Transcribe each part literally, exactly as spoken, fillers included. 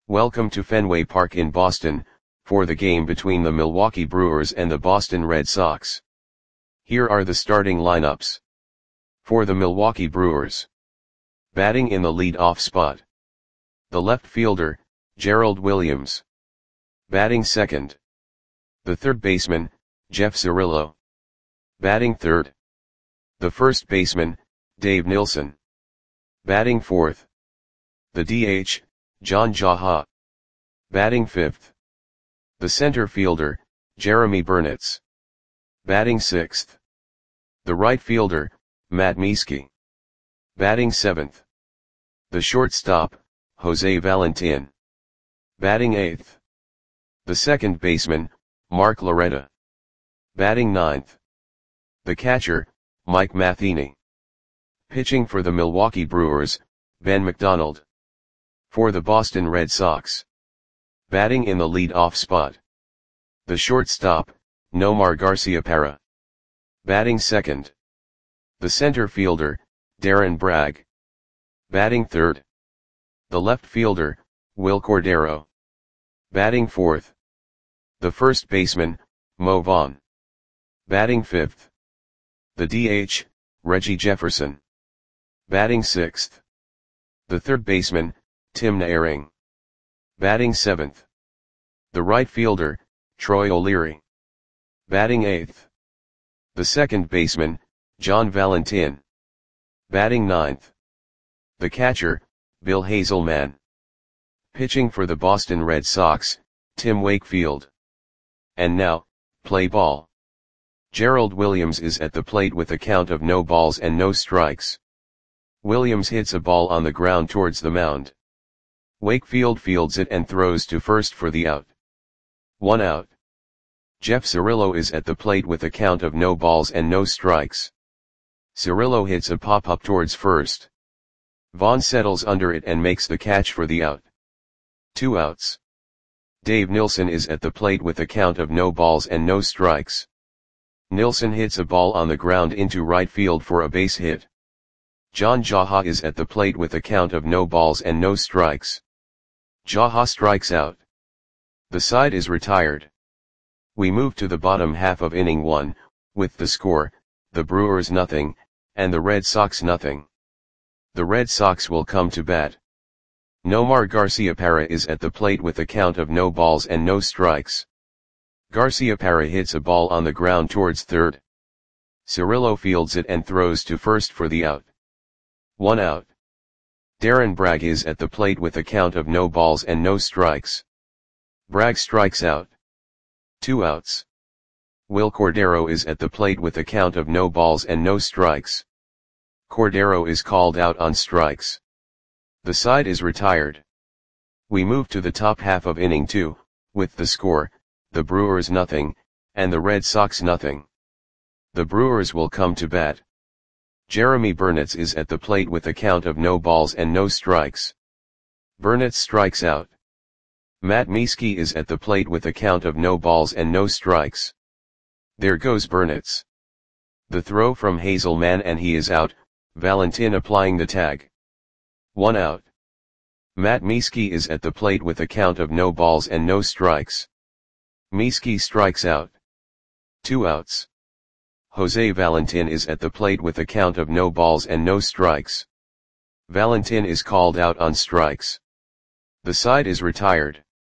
Welcome to Fenway Park in Boston, for the game between the Milwaukee Brewers and the Boston Red Sox. Here are the starting lineups. For the Milwaukee Brewers. Batting in the lead-off spot. The left fielder, Gerald Williams. Batting second. The third baseman, Jeff Cirillo. Batting third. The first baseman, Dave Nilsson. Batting fourth. The D H, John Jaha. Batting fifth. The center fielder, Jeremy Burnitz. Batting sixth. The right fielder, Matt Mieske. Batting seventh. The shortstop, Jose Valentin. Batting eighth. The second baseman, Mark Loretta. Batting ninth. The catcher, Mike Matheny. Pitching for the Milwaukee Brewers, Ben McDonald. For the Boston Red Sox. Batting in the lead-off spot. The shortstop, Nomar Garciaparra. Batting second. The center fielder, Darren Bragg. Batting third. The left fielder, Wil Cordero. Batting fourth. The first baseman, Mo Vaughn. Batting fifth. The D H, Reggie Jefferson. Batting sixth. The third baseman, Tim Naehring. Batting seventh. The right fielder, Troy O'Leary. Batting eighth. The second baseman, John Valentin. Batting ninth. The catcher, Bill Hazelman. Pitching for the Boston Red Sox, Tim Wakefield. And now, play ball. Gerald Williams is at the plate with a count of no balls and no strikes. Williams hits a ball on the ground towards the mound. Wakefield fields it and throws to first for the out. One out. Jeff Cirillo is at the plate with a count of no balls and no strikes. Cirillo hits a pop-up towards first. Vaughn settles under it and makes the catch for the out. Two outs. Dave Nilsson is at the plate with a count of no balls and no strikes. Nilsson hits a ball on the ground into right field for a base hit. John Jaha is at the plate with a count of no balls and no strikes. Jaha strikes out. The side is retired. We move to the bottom half of inning one, with the score, the Brewers nothing, and the Red Sox nothing. The Red Sox will come to bat. Nomar Garciaparra is at the plate with a count of no balls and no strikes. Garciaparra hits a ball on the ground towards third. Cirillo fields it and throws to first for the out. One out. Darren Bragg is at the plate with a count of no balls and no strikes. Bragg strikes out. Two outs. Wil Cordero is at the plate with a count of no balls and no strikes. Cordero is called out on strikes. The side is retired. We move to the top half of inning two, with the score, the Brewers nothing, and the Red Sox nothing. The Brewers will come to bat. Jeremy Burnitz is at the plate with a count of no balls and no strikes. Burnitz strikes out. Matt Mieske is at the plate with a count of no balls and no strikes. There goes Burnitz. The throw from Hazelman and he is out, Valentin applying the tag. One out. Matt Mieske is at the plate with a count of no balls and no strikes. Mieske strikes out. Two outs. Jose Valentin is at the plate with a count of no balls and no strikes. Valentin is called out on strikes. The side is retired.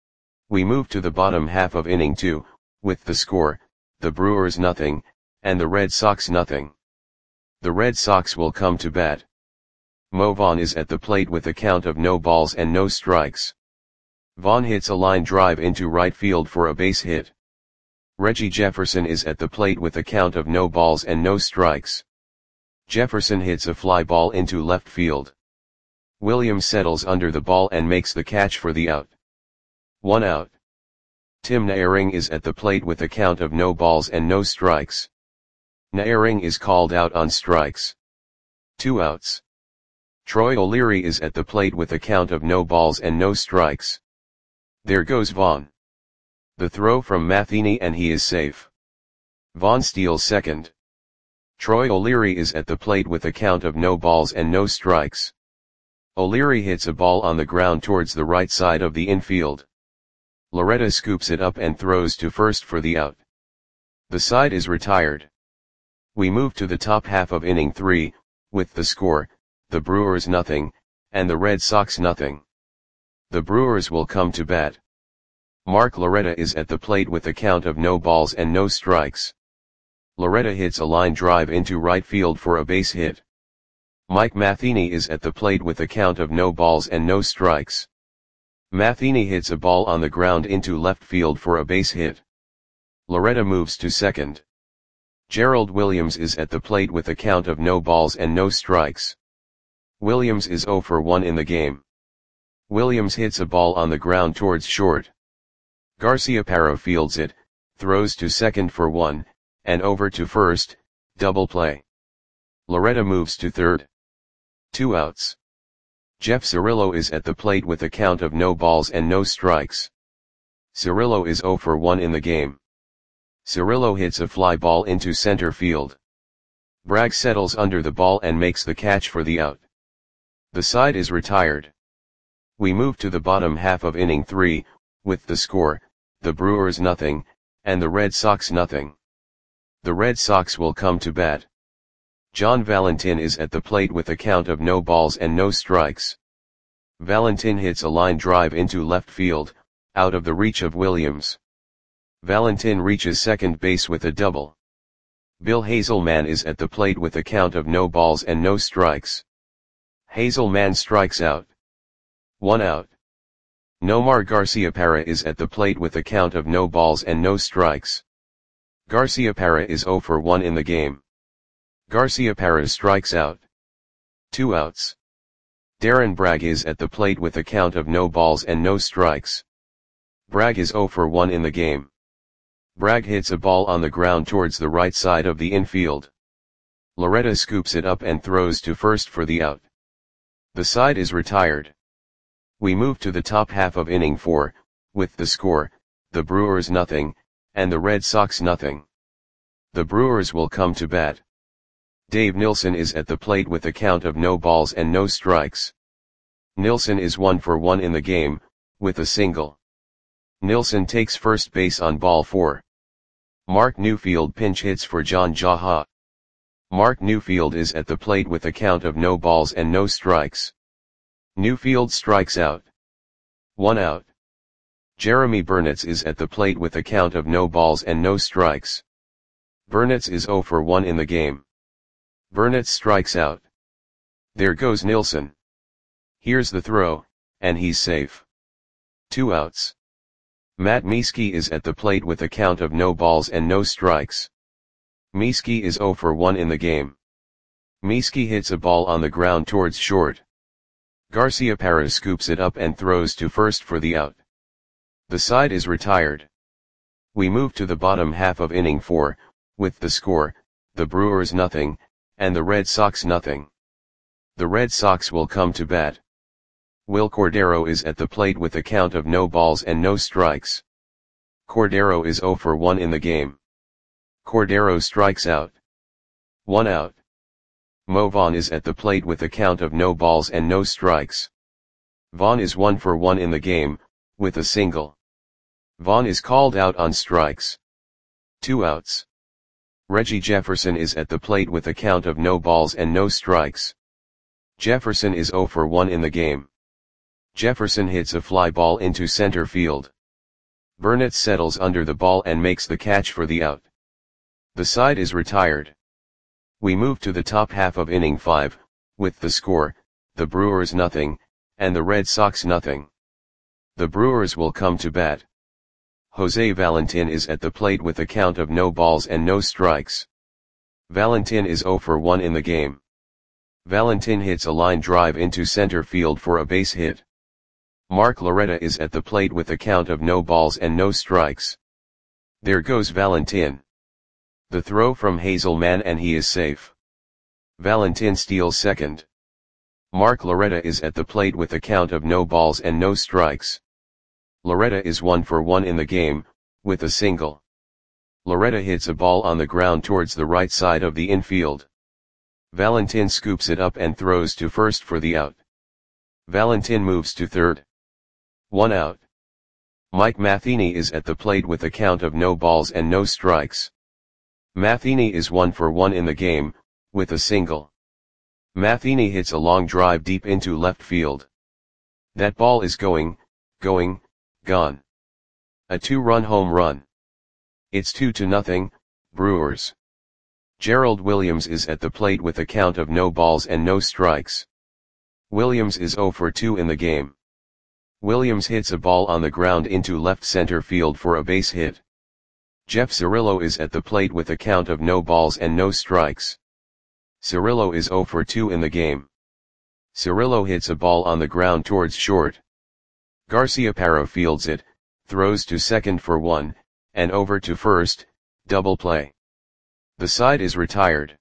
We move to the bottom half of inning two, with the score, the Brewers nothing, and the Red Sox nothing. The Red Sox will come to bat. Mo Vaughn is at the plate with a count of no balls and no strikes. Vaughn hits a line drive into right field for a base hit. Reggie Jefferson is at the plate with a count of no balls and no strikes. Jefferson hits a fly ball into left field. Williams settles under the ball and makes the catch for the out. One out. Tim Naehring is at the plate with a count of no balls and no strikes. Naehring is called out on strikes. Two outs. Troy O'Leary is at the plate with a count of no balls and no strikes. There goes Vaughn. The throw from Matheny and he is safe. Vaughn steals second. Troy O'Leary is at the plate with a count of no balls and no strikes. O'Leary hits a ball on the ground towards the right side of the infield. Loretta scoops it up and throws to first for the out. The side is retired. We move to the top half of inning three, with the score, the Brewers nothing, and the Red Sox nothing. The Brewers will come to bat. Mark Loretta is at the plate with a count of no balls and no strikes. Loretta hits a line drive into right field for a base hit. Mike Matheny is at the plate with a count of no balls and no strikes. Matheny hits a ball on the ground into left field for a base hit. Loretta moves to second. Gerald Williams is at the plate with a count of no balls and no strikes. Williams is oh for one in the game. Williams hits a ball on the ground towards short. Garciaparra fields it, throws to second for one, and over to first, double play. Loretta moves to third. Two outs. Jeff Cirillo is at the plate with a count of no balls and no strikes. Cirillo is oh for one in the game. Cirillo hits a fly ball into center field. Bragg settles under the ball and makes the catch for the out. The side is retired. We move to the bottom half of inning three, with the score, the Brewers nothing, and the Red Sox nothing. The Red Sox will come to bat. John Valentin is at the plate with a count of no balls and no strikes. Valentin hits a line drive into left field, out of the reach of Williams. Valentin reaches second base with a double. Bill Hazelman is at the plate with a count of no balls and no strikes. Hazelman strikes out. One out. Nomar Garciaparra is at the plate with a count of no balls and no strikes. Garciaparra is oh for one in the game. Garciaparra strikes out. Two outs. Darren Bragg is at the plate with a count of no balls and no strikes. Bragg is oh for one in the game. Bragg hits a ball on the ground towards the right side of the infield. Loretta scoops it up and throws to first for the out. The side is retired. We move to the top half of inning four, with the score, the Brewers nothing, and the Red Sox nothing. The Brewers will come to bat. Dave Nilsson is at the plate with a count of no balls and no strikes. Nilsson is one for one in the game, with a single. Nilsson takes first base on ball four. Mark Newfield pinch hits for John Jaha. Mark Newfield is at the plate with a count of no balls and no strikes. Newfield strikes out. One out. Jeremy Burnitz is at the plate with a count of no balls and no strikes. Burnitz is oh for one in the game. Burnitz strikes out. There goes Nilsson. Here's the throw, and he's safe. Two outs. Matt Mieske is at the plate with a count of no balls and no strikes. Mieske is oh for one in the game. Mieske hits a ball on the ground towards short. Garciaparra scoops it up and throws to first for the out. The side is retired. We move to the bottom half of inning four, with the score, the Brewers nothing, and the Red Sox nothing. The Red Sox will come to bat. Will Cordero is at the plate with a count of no balls and no strikes. Cordero is oh for one in the game. Cordero strikes out. One out. Mo Vaughn is at the plate with a count of no balls and no strikes. Vaughn is one for one in the game, with a single. Vaughn is called out on strikes. Two outs. Reggie Jefferson is at the plate with a count of no balls and no strikes. Jefferson is oh for one in the game. Jefferson hits a fly ball into center field. Burnitz settles under the ball and makes the catch for the out. The side is retired. We move to the top half of inning five, with the score, the Brewers nothing, and the Red Sox nothing. The Brewers will come to bat. Jose Valentin is at the plate with a count of no balls and no strikes. Valentin is oh for one in the game. Valentin hits a line drive into center field for a base hit. Mark Loretta is at the plate with a count of no balls and no strikes. There goes Valentin. The throw from Hazelman and he is safe. Valentin steals second. Mark Loretta is at the plate with a count of no balls and no strikes. Loretta is one for one in the game, with a single. Loretta hits a ball on the ground towards the right side of the infield. Valentin scoops it up and throws to first for the out. Valentin moves to third. One out. Mike Matheny is at the plate with a count of no balls and no strikes. Matheny is one for one in the game, with a single. Matheny hits a long drive deep into left field. That ball is going, going, gone. A two-run home run. It's two to nothing, Brewers. Gerald Williams is at the plate with a count of no balls and no strikes. Williams is zero for two in the game. Williams hits a ball on the ground into left center field for a base hit. Jeff Cirillo is at the plate with a count of no balls and no strikes. Cirillo is zero for two in the game. Cirillo hits a ball on the ground towards short. Garciaparra fields it, throws to second for one, and over to first, double play. The side is retired.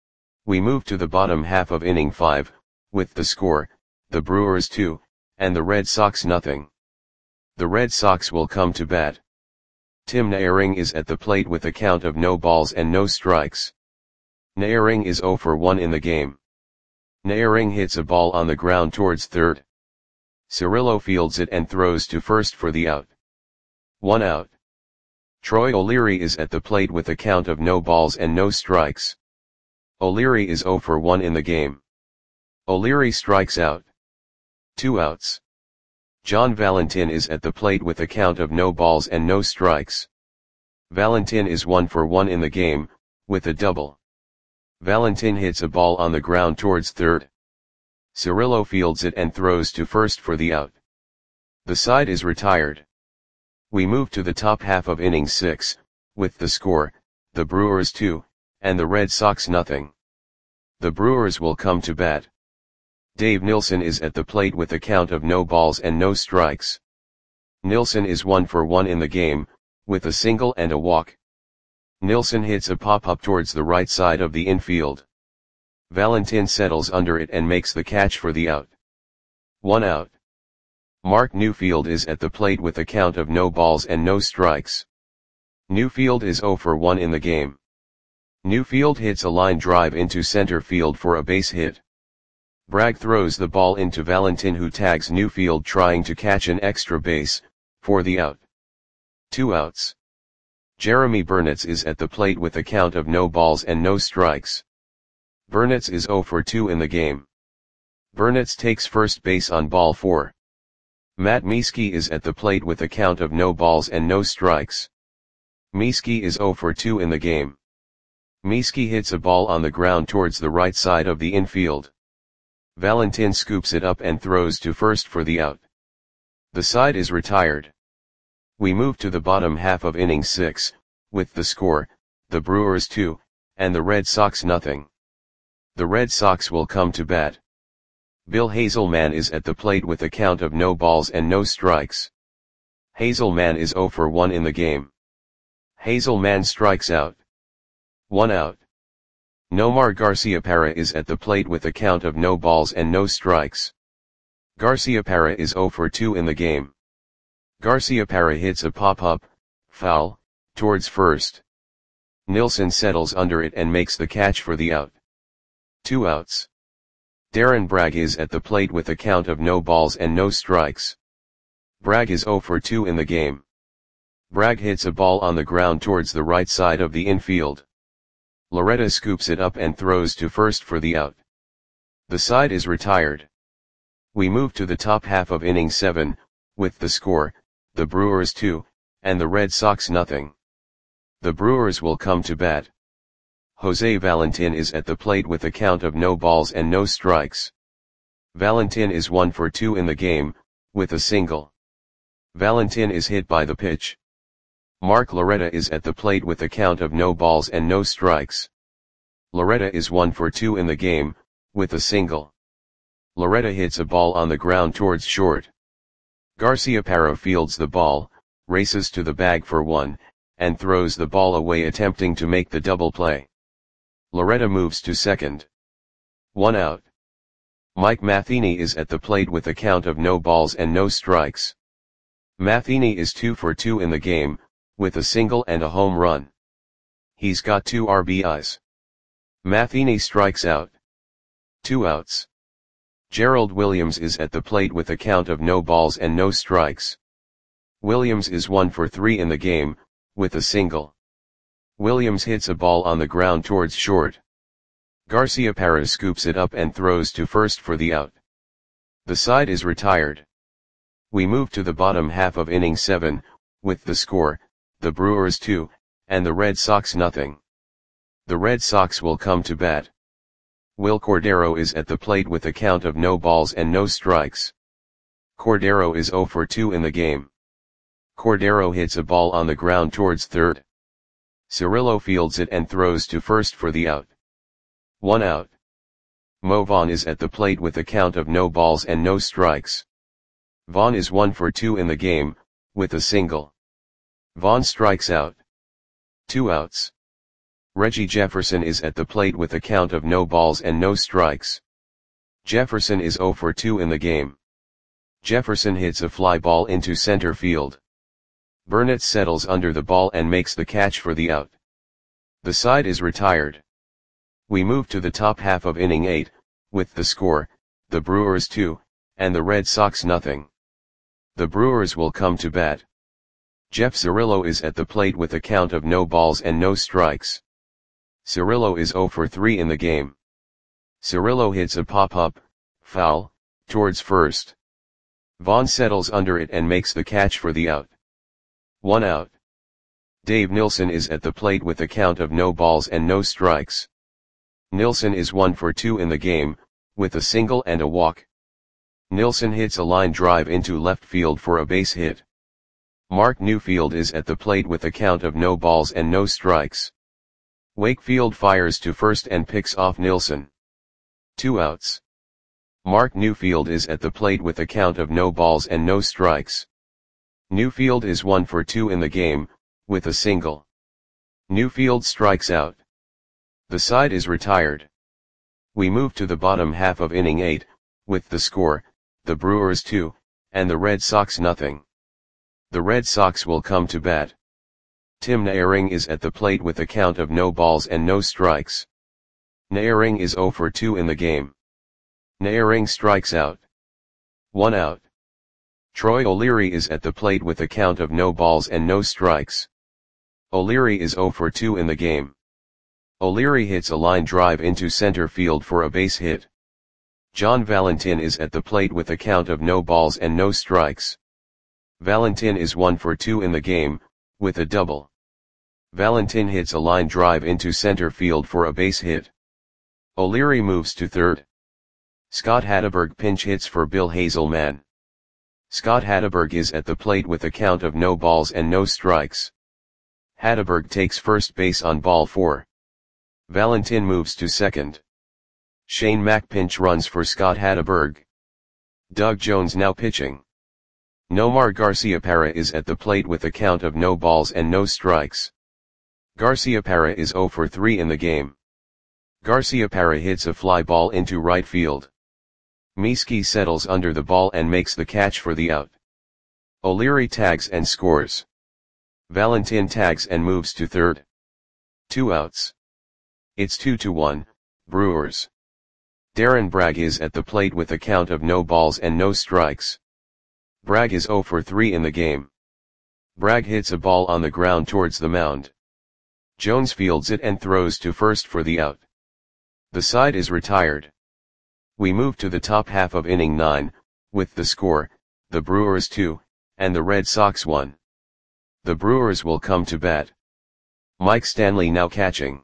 We move to the bottom half of inning five, with the score, the Brewers two, and the Red Sox nothing. The Red Sox will come to bat. Tim Naehring is at the plate with a count of no balls and no strikes. Naehring is zero for one in the game. Naehring hits a ball on the ground towards third. Cirillo fields it and throws to first for the out. One out. Troy O'Leary is at the plate with a count of no balls and no strikes. O'Leary is zero for one in the game. O'Leary strikes out. Two outs. John Valentin is at the plate with a count of no balls and no strikes. Valentin is one for one in the game, with a double. Valentin hits a ball on the ground towards third. Cirillo fields it and throws to first for the out. The side is retired. We move to the top half of inning six, with the score, the Brewers two, and the Red Sox nothing. The Brewers will come to bat. Dave Nilsson is at the plate with a count of no balls and no strikes. Nilsson is one for one in the game, with a single and a walk. Nilsson hits a pop-up towards the right side of the infield. Valentin settles under it and makes the catch for the out. One out. Mark Newfield is at the plate with a count of no balls and no strikes. Newfield is zero for one in the game. Newfield hits a line drive into center field for a base hit. Bragg throws the ball into Valentin, who tags Newfield trying to catch an extra base, for the out. Two outs. Jeremy Burnitz is at the plate with a count of no balls and no strikes. Burnitz is zero for two in the game. Burnitz takes first base on ball four. Matt Mieske is at the plate with a count of no balls and no strikes. Mieske is zero for two in the game. Mieske hits a ball on the ground towards the right side of the infield. Valentin scoops it up and throws to first for the out. The side is retired. We move to the bottom half of inning six, with the score, the Brewers two, and the Red Sox nothing. The Red Sox will come to bat. Bill Hazelman is at the plate with a count of no balls and no strikes. Hazelman is zero for one in the game. Hazelman strikes out. One out. Nomar Garciaparra is at the plate with a count of no balls and no strikes. Garciaparra is zero for two in the game. Garciaparra hits a pop-up, foul, towards first. Nilsson settles under it and makes the catch for the out. Two outs. Darren Bragg is at the plate with a count of no balls and no strikes. Bragg is zero for two in the game. Bragg hits a ball on the ground towards the right side of the infield. Loretta scoops it up and throws to first for the out. The side is retired. We move to the top half of inning seven, with the score, the Brewers two, and the Red Sox nothing. The Brewers will come to bat. Jose Valentin is at the plate with a count of no balls and no strikes. Valentin is one for two in the game, with a single. Valentin is hit by the pitch. Mark Loretta is at the plate with a count of no balls and no strikes. Loretta is one for two in the game, with a single. Loretta hits a ball on the ground towards short. Garciaparra fields the ball, races to the bag for one, and throws the ball away attempting to make the double play. Loretta moves to second. One out. Mike Matheny is at the plate with a count of no balls and no strikes. Matheny is two for two in the game, with a single and a home run. He's got two R B Is. Matheny strikes out. Two outs. Gerald Williams is at the plate with a count of no balls and no strikes. Williams is one for three in the game, with a single. Williams hits a ball on the ground towards short. Garciaparra scoops it up and throws to first for the out. The side is retired. We move to the bottom half of inning seven, with the score, the Brewers two, and the Red Sox nothing. The Red Sox will come to bat. Will Cordero is at the plate with a count of no balls and no strikes. Cordero is oh for two in the game. Cordero hits a ball on the ground towards third. Cirillo fields it and throws to first for the out. One out. Mo Vaughn is at the plate with a count of no balls and no strikes. Vaughn is one for two in the game, with a single. Vaughn strikes out. Two outs. Reggie Jefferson is at the plate with a count of no balls and no strikes. Jefferson is oh for two in the game. Jefferson hits a fly ball into center field. Burnett settles under the ball and makes the catch for the out. The side is retired. We move to the top half of inning eight, with the score, the Brewers two, and the Red Sox nothing. The Brewers will come to bat. Jeff Cirillo is at the plate with a count of no balls and no strikes. Cirillo is oh for three in the game. Cirillo hits a pop-up, foul, towards first. Vaughn settles under it and makes the catch for the out. One out. Dave Nilsson is at the plate with a count of no balls and no strikes. Nilsson is one for two in the game, with a single and a walk. Nilsson hits a line drive into left field for a base hit. Mark Newfield is at the plate with a count of no balls and no strikes. Wakefield fires to first and picks off Nilsson. Two outs. Mark Newfield is at the plate with a count of no balls and no strikes. Newfield is one for two in the game, with a single. Newfield strikes out. The side is retired. We move to the bottom half of inning eight, with the score, the Brewers two, and the Red Sox nothing. The Red Sox will come to bat. Tim Naehring is at the plate with a count of no balls and no strikes. Naehring is oh for two in the game. Naehring strikes out. One out. Troy O'Leary is at the plate with a count of no balls and no strikes. O'Leary is oh for two in the game. O'Leary hits a line drive into center field for a base hit. John Valentin is at the plate with a count of no balls and no strikes. Valentin is one for two in the game, with a double. Valentin hits a line drive into center field for a base hit. O'Leary moves to third. Scott Hatteberg pinch hits for Bill Hazelman. Scott Hatteberg is at the plate with a count of no balls and no strikes. Hatteberg takes first base on ball four. Valentin moves to second. Shane Mack pinch runs for Scott Hatteberg. Doug Jones now pitching. Nomar Garciaparra is at the plate with a count of no balls and no strikes. Garciaparra is oh for three in the game. Garciaparra hits a fly ball into right field. Mieski settles under the ball and makes the catch for the out. O'Leary tags and scores. Valentin tags and moves to third. Two outs. It's two to one, Brewers. Darren Bragg is at the plate with a count of no balls and no strikes. Bragg is oh for three in the game. Bragg hits a ball on the ground towards the mound. Jones fields it and throws to first for the out. The side is retired. We move to the top half of inning nine, with the score, the Brewers two, and the Red Sox one. The Brewers will come to bat. Mike Stanley now catching.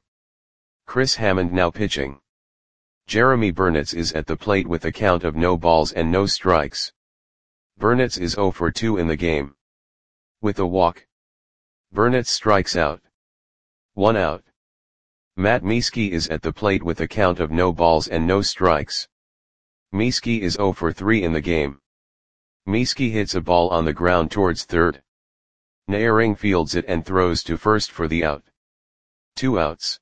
Chris Hammond now pitching. Jeremy Burnitz is at the plate with a count of no balls and no strikes. Burnitz is oh for two in the game. With a walk. Burnitz strikes out. One out. Matt Mieski is at the plate with a count of no balls and no strikes. Mieski is oh for three in the game. Mieski hits a ball on the ground towards third. Naehring fields it and throws to first for the out. Two outs.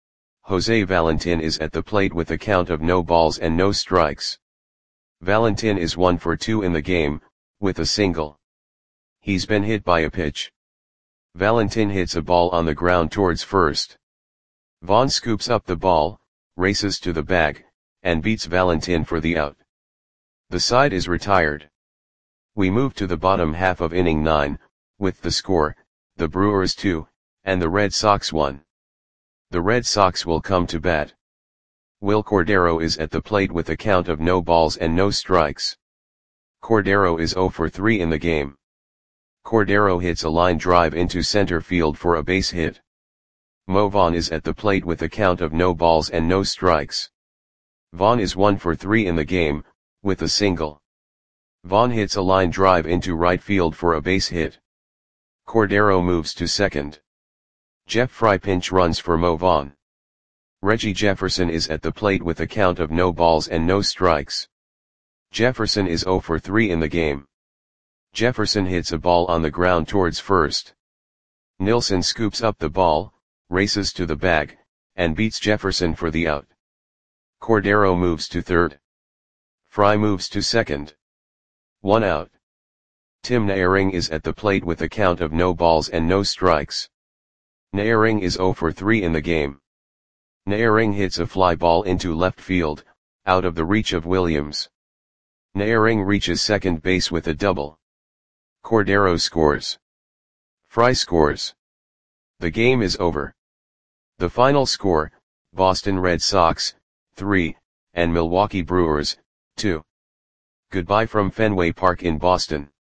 Jose Valentin is at the plate with a count of no balls and no strikes. Valentin is one for two in the game, with a single. He's been hit by a pitch. Valentin hits a ball on the ground towards first. Vaughn scoops up the ball, races to the bag, and beats Valentin for the out. The side is retired. We move to the bottom half of inning nine, with the score, the Brewers two, and the Red Sox one. The Red Sox will come to bat. Will Cordero is at the plate with a count of no balls and no strikes. Cordero is zero for three in the game. Cordero hits a line drive into center field for a base hit. Mo Vaughn is at the plate with a count of no balls and no strikes. Vaughn is one for three in the game, with a single. Vaughn hits a line drive into right field for a base hit. Cordero moves to second. Jeff Fry pinch runs for Mo Vaughn. Reggie Jefferson is at the plate with a count of no balls and no strikes. Jefferson is zero for three in the game. Jefferson hits a ball on the ground towards first. Nilsson scoops up the ball, races to the bag, and beats Jefferson for the out. Cordero moves to third. Fry moves to second. One out. Tim Naehring is at the plate with a count of no balls and no strikes. Naehring is zero for three in the game. Naehring hits a fly ball into left field, out of the reach of Williams. Naehring reaches second base with a double. Cordero scores. Fry scores. The game is over. The final score, Boston Red Sox, three, and Milwaukee Brewers, two. Goodbye from Fenway Park in Boston.